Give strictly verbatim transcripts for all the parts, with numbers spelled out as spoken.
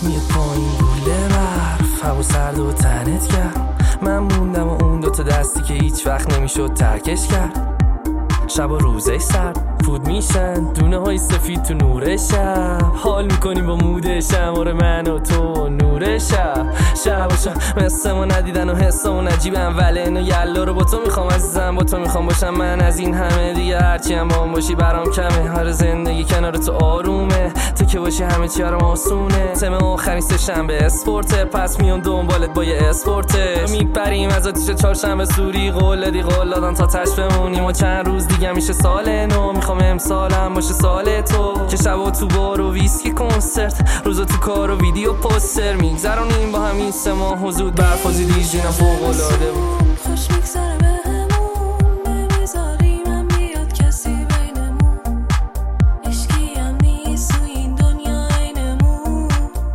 میاد پایین گوله برف، هوا سرد و تنت کرد. من موندم و اون دوتا دستی که هیچ وقت نمیشد ترکش کرد. شب و روزش سرد پود میشن دونه های سفید تو نور شب. حال میکنیم با موده شماره من و تو نور شب. شب و شب مثل ما ندیدن و حسمون عجیبم، ولی اینو یلا رو با تو میخوام عزیزم، با تو میخوام باشم من از این همه دیگه. هرچی هم با هم باشی برام کمه، هر زندگی کنار تو آرومه. تو که باشی همه چی برام آسونه. تم آخرین سه شنبه اسپورته، پس میام دنبالت با یه اسپورته. میپریم از آتیش چهارشنبه سوری، قول دادی قول دادن تا تش بمونیم و چند روز دیگه میشه سال نو. میخوام امسالم باشه سال تو، که شبا تو بار و ویسکی کنسرت، روزا تو کار و ویدیو پوستر. میگذرونیم با همین سه ماه و زود برف و زیدیش اینا فوق‌العاده بود. خوش میگذره بهمون، نمیذاری من بیاد کسی بینمون. عشقی هم نیست تو این دنیا عینمون،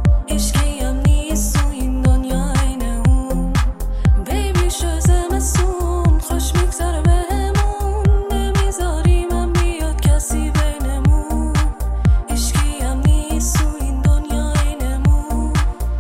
عشقی هم نیست تو این دنیا عینمون. بیبی شو زمستون، خوش میگذره بهمون، نمیذاری من بیاد کسی بینمون. عشقی هم نیست تو این دنیا عینمون،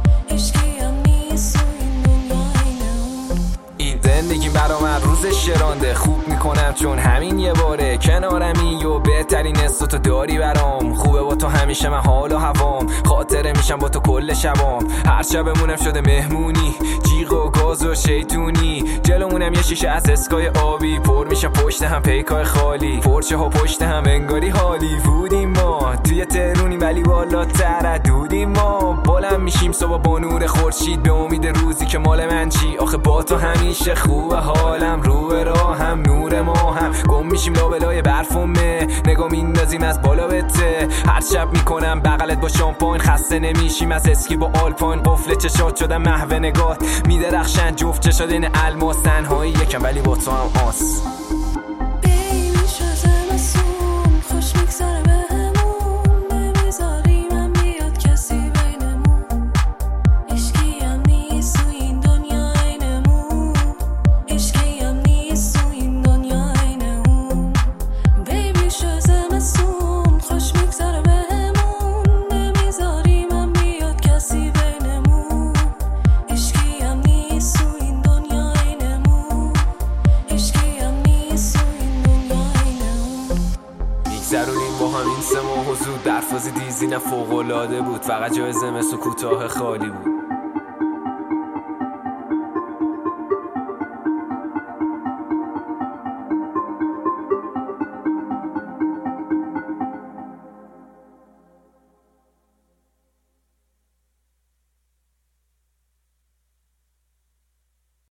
عشقی هم نیست تو این دنیا عینمون. این زندگی برا من روزش شرانده، خوب میکنم چون همین یه باره کنارمی و بهترین حس تو داری برام. خوبه با تو همیشه من حال و هوام، خاطره میشم با تو کل شبام. هر شبمونم شده مهمونی، جیغ و گاز و شیطونی. جلومونم یه شیشه از اسکای آبی، پر میشه پشت هم پیکای خالی. پرچه ها پشت هم انگاری حالی بودیم ما، توی ترونی ولی والا تردودیم ما. بلند میشیم صبح با نور خورشید، به امید روزی که مال من چی. آخه با تو همیشه خوبه حالم، رو راه هم نور ما هم. گم میشیم لابلای برفومه، نگاه میندازیم از بالا بته. هر شب میکنم بغلت با شامپاین، خسته نمیشیم از اسکی با آلپاین. قفل چشات شدم محو نگات، میدرخشن جفت چشات این الماس. تنهایی یکم ولی با تو هم آس. بیبی شو زمستون، خوش میگذره بهمون، نمیذاری من بیاد کسی بینمون. عشقی هم نیست تو این دنیا عینمون، عشقی هم نیست تو این دنیا عینمون. بیبی شو زمستون، خوش میگذره بهمون، نمیذاری من بیاد کسی بینمون. عشقی هم نیست تو این دنیا عینمون، عشقی هم نیست تو این دنیا عینمون. میگذرونیم با همین سه ماه و زود برف و زیدیزی نه فوق‌العاده بود. فقط جای زمستون کوتاه خالی بود.